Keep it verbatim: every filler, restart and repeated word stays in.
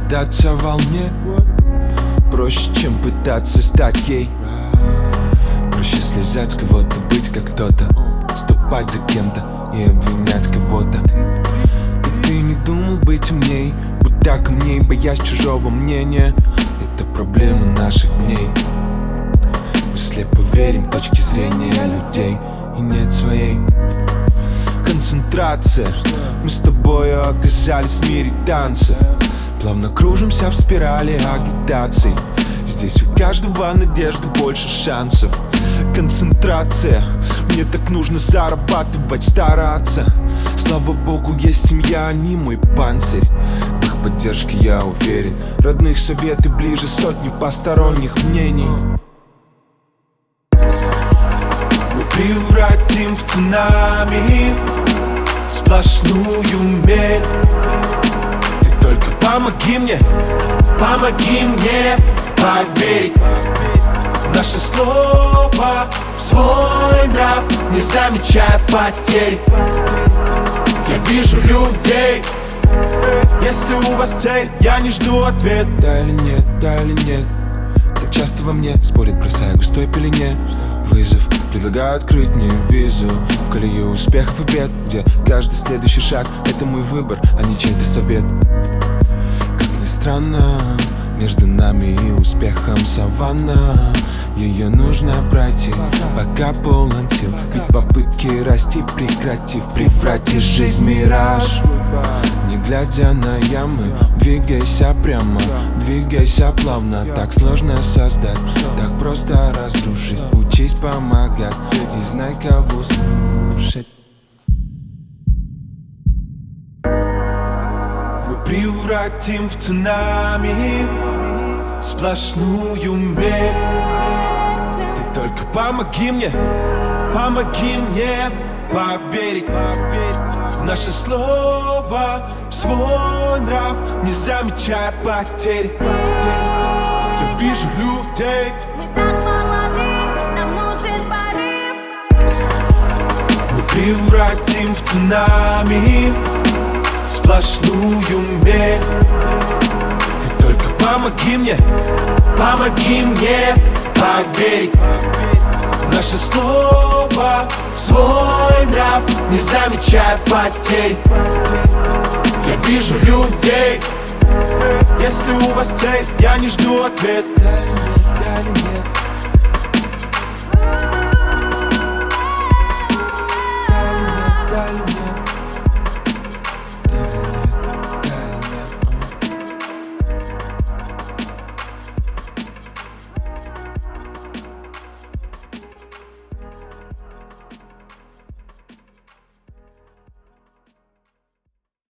отдаться волне проще, чем пытаться стать ей. Проще слезать с кого-то, быть как кто-то, ступать за кем-то и обвинять кого-то. И ты не думал быть умней, будь так умней, боясь чужого мнения. Это проблема наших дней. Мы слепо верим в точки зрения людей и нет своей. Концентрация. Мы с тобою оказались в мире танцев, плавно кружимся в спирали агитаций. Здесь у каждого надежды больше шансов. Концентрация. Мне так нужно зарабатывать, стараться. Слава богу, есть семья, они мой панцирь. В их поддержке я уверен. Родных советы ближе сотни посторонних мнений. Мы превратим в цунами сплошную мель. Ты только помоги мне, помоги мне поверить в наше слово, в свой нрав, не замечая потерь. Я вижу людей. Если у вас цель, я не жду ответ. Да или нет, да или нет. Так часто во мне спорят, бросая густой пелене. Вызов, предлагаю открыть мне визу в колею успехов и бед, где каждый следующий шаг — это мой выбор, а не чей-то совет. Как ни странно, между нами и успехом саванна. Ее нужно пройти, пока полон сил. Ведь попытки расти прекратив, преврати жизнь в мираж. Не глядя на ямы, двигайся прямо, двигайся плавно. Так сложно создать, так просто разрушить. Учись помогать и знай, кого слушать. Мы превратим в цунами сплошную мель. Ты только помоги мне, помоги мне поверить в наше слово, в свой нрав, не замечая потерь. Я вижу людей. Мы так молоды, нам нужен порыв. Мы превратим в цунами сплошную мель. Ты только помоги мне, помоги мне поверить в наше слово, в свой нрав, не замечая потерь. Я вижу людей. Если у вас цель, я не жду ответ. Да или нет, да или нет.